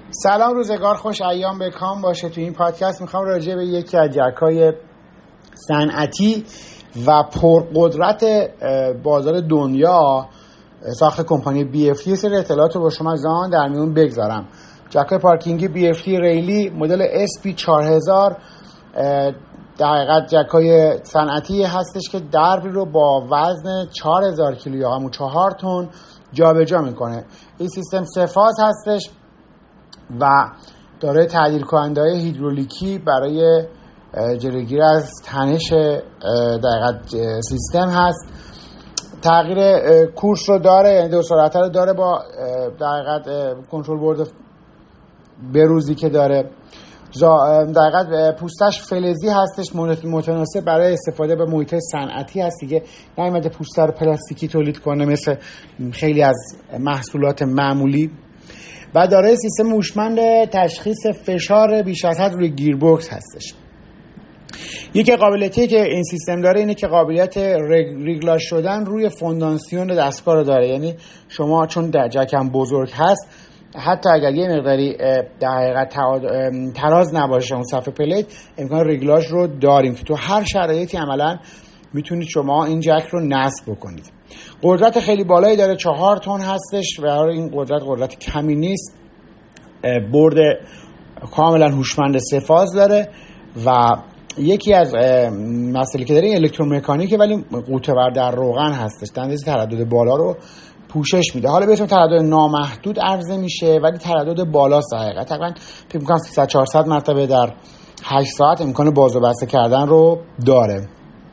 سلام، روزگار خوش، ایام بکام باشه. تو این پادکست میخوام راجع به یکی از جک‌های صنعتی و پرقدرت بازار دنیا ساخت کمپانی BFT سری اطلاعات رو با شما زان در میون بگذارم. جک‌های پارکینگی BFT ریلی مدل SP4000 در حقیقت جک‌های صنعتی هستش که دربی رو با وزن 4000 کیلو یا همون 4 تن جابجا میکنه. این سیستم 3 فاز هستش و داره تعدیل کننده‌های هیدرولیکی برای جلوگیری از تنش دقیقاً سیستم هست. تغییر کورس رو داره، یعنی دو سرعت رو داره با دقیقاً کنترل بورد بروزی که داره. دقیقاً پوستش فلزی هستش، متناسب برای استفاده به محیط صنعتی هست دیگه. نمیاد پوست رو پلاستیکی تولید کنه مثل خیلی از محصولات معمولی. و داره سیستم هوشمند تشخیص فشار بیش از حد روی گیربکس هستش. یکی قابلیتی که این سیستم داره اینه که قابلیت ریگلاژ شدن روی فونداسیون دستگاه رو داره. یعنی شما چون جکم بزرگ هست، حتی اگر یه مقداری در حقیقت تراز نباشه اون صفحه پلیت، امکان ریگلاژ رو داریم که تو هر شرایطی عملا میتونید شما این جک رو نصب بکنید. قدرت خیلی بالایی داره، 4 تن هستش و این قدرت کمی نیست. برد کاملا هوشمند 3 فاز داره و یکی از مسائلی که داره این الکترومکانیکه، ولی قوطه‌ور در روغن هستش. اندازه تردد بالا رو پوشش میده. حالا بهتون تردد نامحدود عرضه میشه ولی تردد بالاست. حقیقت تقریبا فکر می‌کنم 300-400 مرتبه در 8 ساعت امکان باز و بسته کردن رو داره.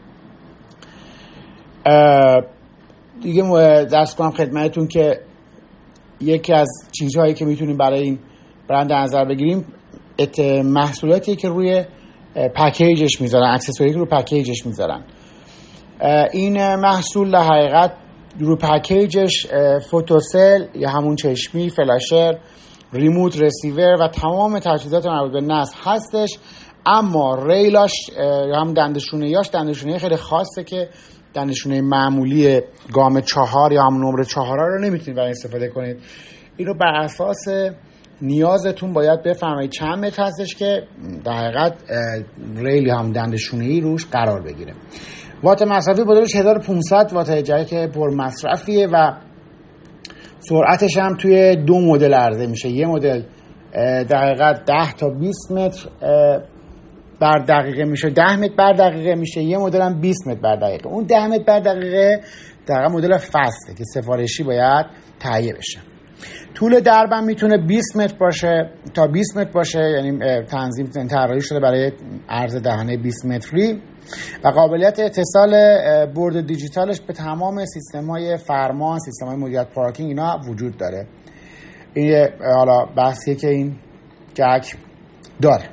دیگه درس کنم خدمتتون که یکی از چیزهایی که میتونیم برای این برند در نظر بگیریم محصولاتی که روی پکیجش میذارن، اکسسوری که رو پکیجش میذارن. این محصول در حقیقت رو پکیجش فوتوسل یا همون چشمی، فلاشر، ریموت رسیور و تمام تجهیزات مربوط به نصب هستش. اما ریلاش یا هم دندشونه خیلی خاصه که دندشونه معمولی گام 4 یا هم نمره 4 رو نمیتونید برای استفاده کنید. اینو بر اساس نیازتون باید بفهمید چند متر هستش که در حقیقت ریل هم دندشونه‌ای روش قرار بگیره. وات مصرفی بودنش 1500 وات، جک پر مصرفیه و سرعتش هم توی 2 مدل عرضه میشه. یه مدل در حقیقت 10 تا 20 متر بر دقیقه میشه، 10 متر بر دقیقه میشه. یه مدل هم 20 متر بر دقیقه. اون 10 متر بر دقیقه در مدل فسته که سفارشی باید تهیه بشه. طول دربم میتونه 20 متر باشه تا 20 متر باشه، یعنی تنظیم طراحی شده برای عرض دهنه 20 متری و قابلیت اتصال برد دیجیتالش به تمام سیستم‌های فرمان، سیستم‌های مدیریت پارکینگ اینا وجود داره. این حالا بحثیه که این جک داره.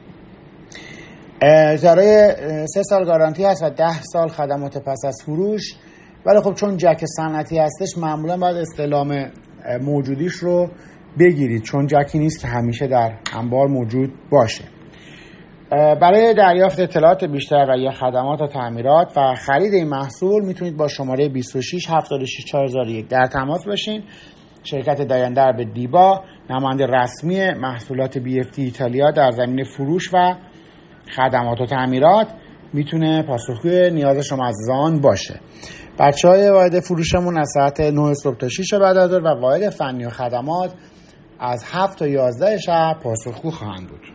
دارای 3 سال گارانتی هست و 10 سال خدمات پس از فروش. ولی خب چون جک صنعتی هستش معمولا باید استعلام موجودیش رو بگیرید، چون جکی نیست که همیشه در انبار موجود باشه. برای دریافت اطلاعات بیشتر و یا خدمات و تعمیرات و خرید این محصول میتونید با شماره 26 76 4001 در تماس باشین. شرکت دایندر به دیبا نماینده رسمی محصولات BFT ایتالیا در زمینه فروش و خدمات و تعمیرات میتونه پاسخگوی نیاز شما عزیزان باشه. بچهای واحد فروشمون از ساعت 9 صبح تا 6 بعد از ظهر و واحد فنی و خدمات از 7 تا 11 شب پاسخگو خواهند بود.